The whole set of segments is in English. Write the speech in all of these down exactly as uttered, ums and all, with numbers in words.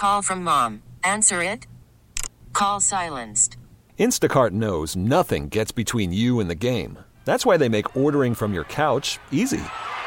Call from mom. Answer it. Call silenced. Instacart knows nothing gets between you and the game. That's why they make ordering from your couch easy.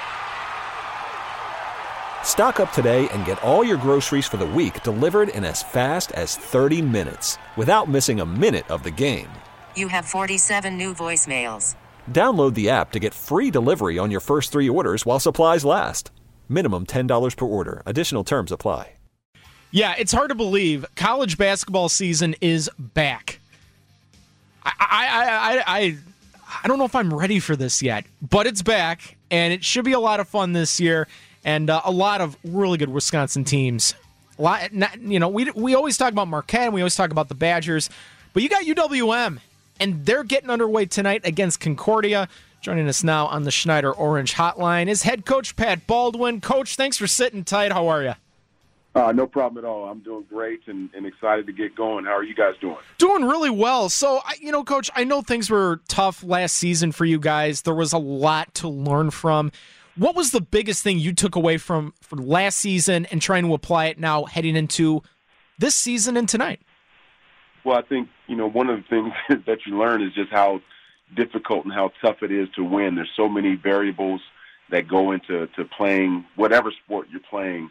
Stock up today and get all your groceries for the week delivered in as fast as thirty minutes without missing a minute of the game. You have forty-seven new voicemails. Download the app to get free delivery on your first three orders while supplies last. Minimum ten dollars per order. Additional terms apply. Yeah, it's hard to believe college basketball season is back. I I I I, I don't know if I'm ready for this yet, but it's back, and it should be a lot of fun this year. And uh, a lot of really good Wisconsin teams. A lot, not, you know, we we always talk about Marquette, and we always talk about the Badgers, but you got U W M, and they're getting underway tonight against Concordia. Joining us now on the Schneider Orange Hotline is head coach Pat Baldwin. Coach, thanks for sitting tight. How are you? Uh, no problem at all. I'm doing great and, and excited to get going. How are you guys doing? Doing really well. So, you know, Coach, I know things were tough last season for you guys. There was a lot to learn from. What was the biggest thing you took away from, from last season and trying to apply it now heading into this season and tonight? Well, I think, you know, one of the things that you learn is just how difficult and how tough it is to win. There's so many variables that go into to playing whatever sport you're playing.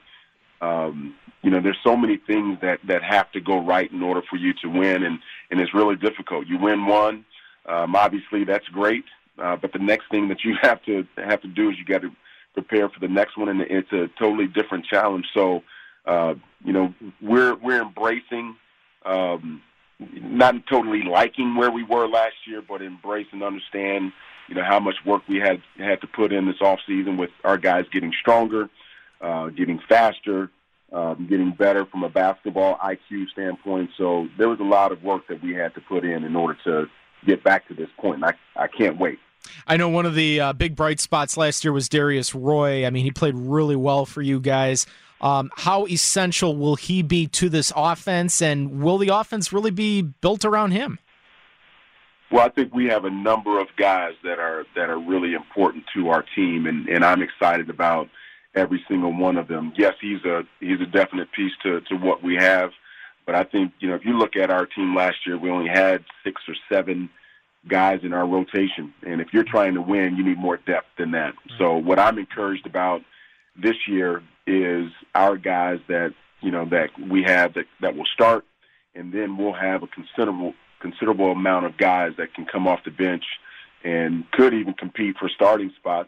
Um, you know, there's so many things that, that have to go right in order for you to win, and, and it's really difficult. You win one, um, obviously that's great. Uh, but the next thing that you have to have to do is you got to prepare for the next one, and it's a totally different challenge. So, uh, you know, we're we're embracing, um, not totally liking where we were last year, but embrace and understand, you know, how much work we had had to put in this off season with our guys getting stronger, uh, getting faster, um, getting better from a basketball I Q standpoint. So there was a lot of work that we had to put in in order to get back to this point, and I, I can't wait. I know one of the uh, big bright spots last year was Darius Roy. I mean, he played really well for you guys. Um, how essential will he be to this offense, and will the offense really be built around him? Well, I think we have a number of guys that are that are really important to our team, and, and I'm excited about every single one of them. Yes, he's a he's a definite piece to, to what we have. But I think, you know, if you look at our team last year, we only had six or seven guys in our rotation. And if you're trying to win, you need more depth than that. So what I'm encouraged about this year is our guys that, you know, that we have that, that will start, and then we'll have a considerable considerable amount of guys that can come off the bench and could even compete for starting spots.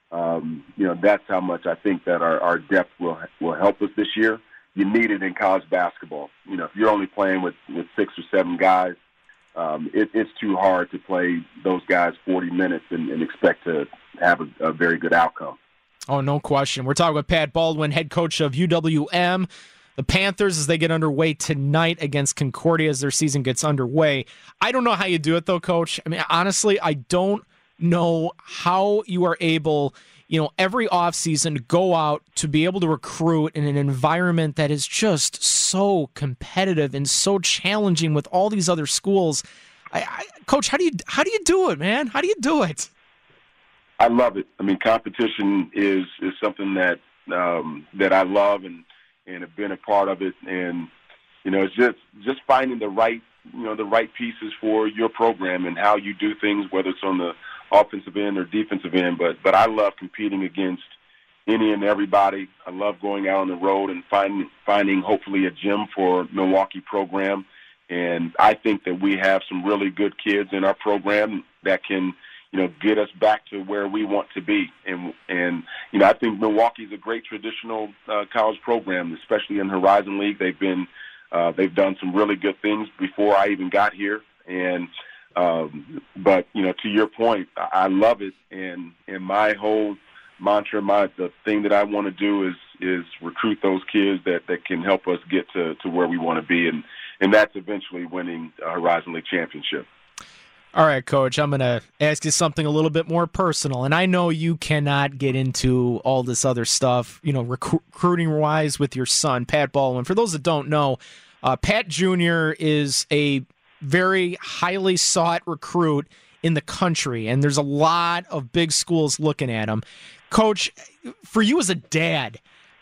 Um, you know, that's how much I think that our, our depth will will help us this year. You need it in college basketball. You know, if you're only playing with, with six or seven guys, um, it, it's too hard to play those guys forty minutes and, and expect to have a, a very good outcome. Oh, no question. We're talking with Pat Baldwin, head coach of U W M. The Panthers, as they get underway tonight against Concordia as their season gets underway. I don't know how you do it, though, Coach. I mean, honestly, I don't know how you are able – you know, every offseason go out to be able to recruit in an environment that is just so competitive and so challenging with all these other schools. I, I, Coach, how do you how do you do it, man? How do you do it? I love it. I mean, competition is is something that um, that I love and, and have been a part of it. And you know, it's just just finding the right you know the right pieces for your program and how you do things, whether it's on the offensive end or defensive end, but but I love competing against any and everybody. I love going out on the road and finding finding hopefully a gem for Milwaukee program. And I think that we have some really good kids in our program that can, you know, get us back to where we want to be. And and you know, I think Milwaukee's a great traditional uh, college program, especially in Horizon League. They've been uh, they've done some really good things before I even got here. And Um, but, you know, to your point, I love it. And, and my whole mantra, my, the thing that I want to do is, is recruit those kids that, that can help us get to, to where we want to be. And, and that's eventually winning a Horizon League championship. All right, Coach, I'm going to ask you something a little bit more personal. And I know you cannot get into all this other stuff, you know, recru- recruiting-wise with your son, Pat Baldwin. For those that don't know, uh, Pat Junior is a very highly sought recruit in the country, and there's a lot of big schools looking at him. Coach, for you as a dad,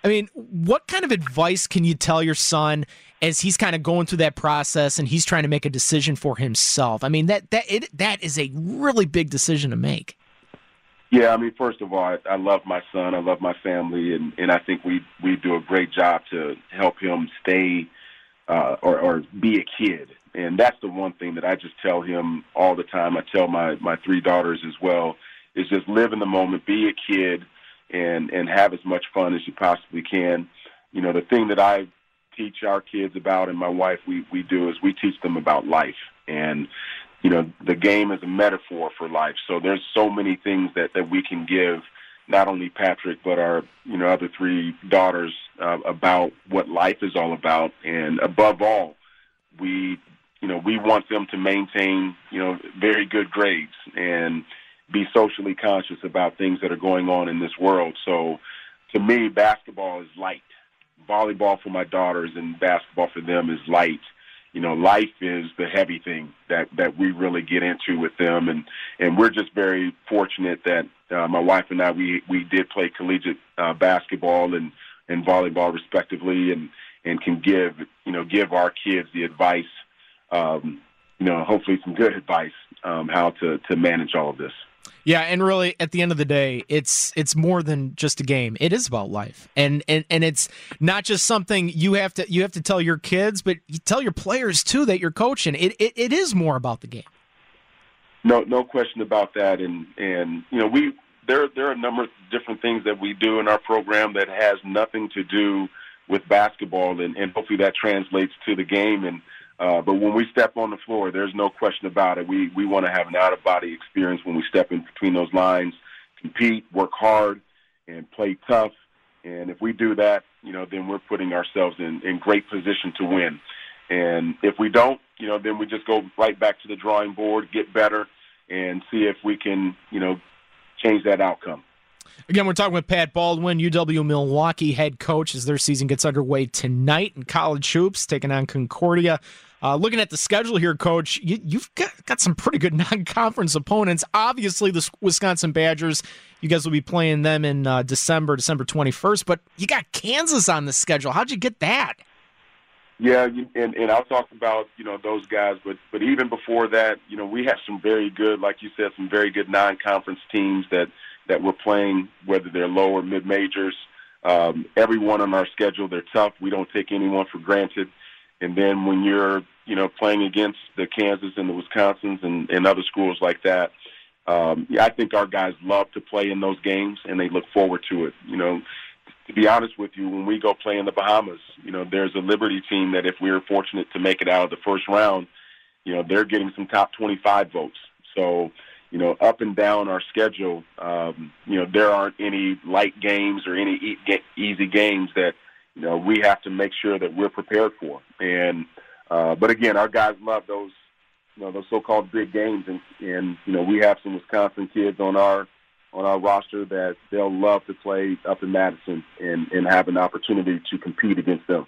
I mean, what kind of advice can you tell your son as he's kind of going through that process and he's trying to make a decision for himself? I mean, that that it, that is a really big decision to make. Yeah, I mean, first of all, I, I love my son. I love my family, and, and I think we we do a great job to help him stay uh, or, or be a kid. And that's the one thing that I just tell him all the time. I tell my, my three daughters as well, is just live in the moment, be a kid, and, and have as much fun as you possibly can. You know, the thing that I teach our kids about, and my wife, we, we do, is we teach them about life. And you know, the game is a metaphor for life. So there's so many things that, that we can give, not only Patrick, but our, you know, other three daughters uh, about what life is all about. And above all, we, you know, we want them to maintain, you know, very good grades and be socially conscious about things that are going on in this world. So to me, basketball is light. Volleyball for my daughters and basketball for them is light. You know, life is the heavy thing that, that we really get into with them. And, and we're just very fortunate that uh, my wife and I, we, we did play collegiate uh, basketball and, and volleyball respectively, and, and can give, you know, give our kids the advice, um, you know, hopefully some good advice, um, how to, to manage all of this. Yeah, and really, at the end of the day, it's it's more than just a game. It is about life, and and and it's not just something you have to you have to tell your kids, but you tell your players too that you're coaching. It it, it is more about the game. No, no question about that. And and you know, we there there are a number of different things that we do in our program that has nothing to do with basketball, and, and hopefully that translates to the game. And Uh, but when we step on the floor, there's no question about it. We we want to have an out-of-body experience when we step in between those lines, compete, work hard, and play tough. And if we do that, you know, then we're putting ourselves in, in great position to win. And if we don't, you know, then we just go right back to the drawing board, get better, and see if we can, you know, change that outcome. Again, we're talking with Pat Baldwin, U W-Milwaukee head coach, as their season gets underway tonight in college hoops, taking on Concordia. Uh, looking at the schedule here, Coach, you, you've got, got some pretty good non-conference opponents. Obviously, the Wisconsin Badgers, you guys will be playing them in uh, December, December twenty-first, but you got Kansas on the schedule. How'd you get that? Yeah, and, and I'll talk about, you know, those guys, but, but even before that, you know, we have some very good, like you said, some very good non-conference teams that, that we're playing, whether they're low or mid-majors. Um, everyone on our schedule, they're tough. We don't take anyone for granted. And then when you're, you know, playing against the Kansas and the Wisconsins and, and other schools like that, um, yeah, I think our guys love to play in those games, and they look forward to it. You know, to be honest with you, when we go play in the Bahamas, you know, there's a Liberty team that if we were fortunate to make it out of the first round, you know, they're getting some top twenty-five votes. So, you know, up and down our schedule, um, you know, there aren't any light games or any e- easy games that, you know, we have to make sure that we're prepared for. And, uh, but again, our guys love those, you know, those so-called big games. And, and, you know, we have some Wisconsin kids on our, on our roster that they'll love to play up in Madison and, and have an opportunity to compete against them.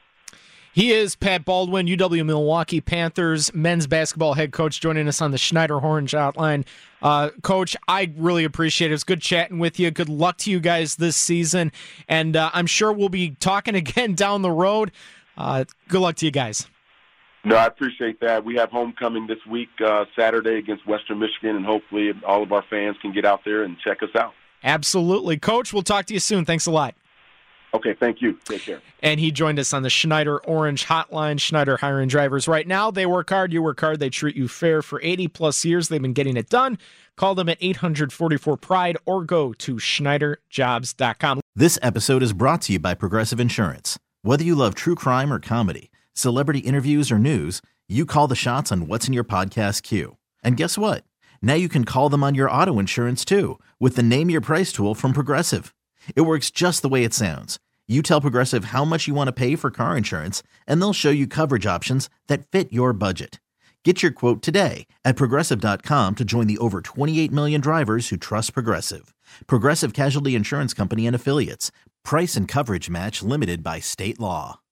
He is Pat Baldwin, U W-Milwaukee Panthers men's basketball head coach, joining us on the Schneider-Orange Hotline. Uh, Coach, I really appreciate it. It was good chatting with you. Good luck to you guys this season, and uh, I'm sure we'll be talking again down the road. Uh, good luck to you guys. No, I appreciate that. We have homecoming this week, uh, Saturday against Western Michigan, and hopefully all of our fans can get out there and check us out. Absolutely. Coach, we'll talk to you soon. Thanks a lot. Okay, thank you. Take care. And he joined us on the Schneider-Orange Hotline. Schneider hiring drivers right now. They work hard, you work hard, they treat you fair. For eighty-plus years, they've been getting it done. Call them at eight hundred forty-four pride or go to Schneider Jobs dot com. This episode is brought to you by Progressive Insurance. Whether you love true crime or comedy, celebrity interviews or news, you call the shots on what's in your podcast queue. And guess what? Now you can call them on your auto insurance too with the Name Your Price tool from Progressive. It works just the way it sounds. You tell Progressive how much you want to pay for car insurance, and they'll show you coverage options that fit your budget. Get your quote today at Progressive dot com to join the over twenty-eight million drivers who trust Progressive. Progressive Casualty Insurance Company and Affiliates. Price and coverage match limited by state law.